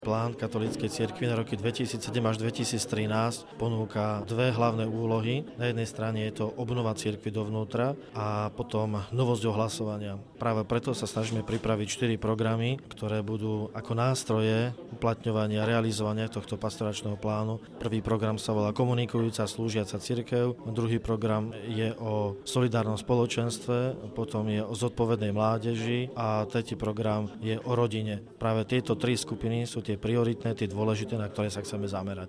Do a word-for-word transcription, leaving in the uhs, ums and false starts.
Plán katolíckej cirkvi na roky dvetisícsedem až dvetisíctrinásť ponúka dve hlavné úlohy. Na jednej strane je to obnova cirkvi dovnútra a potom novosť ohlasovania. Práve preto sa snažíme pripraviť štyri programy, ktoré budú ako nástroje uplatňovania a realizovania tohto pastoračného plánu. Prvý program sa volá Komunikujúca slúžiaca cirkev, druhý program je o solidárnom spoločenstve, potom je o zodpovednej mládeži a tretí program je o rodine. Práve tieto tri skupiny sú tie prioritné, tie dôležité, na ktoré sa chceme zamerať.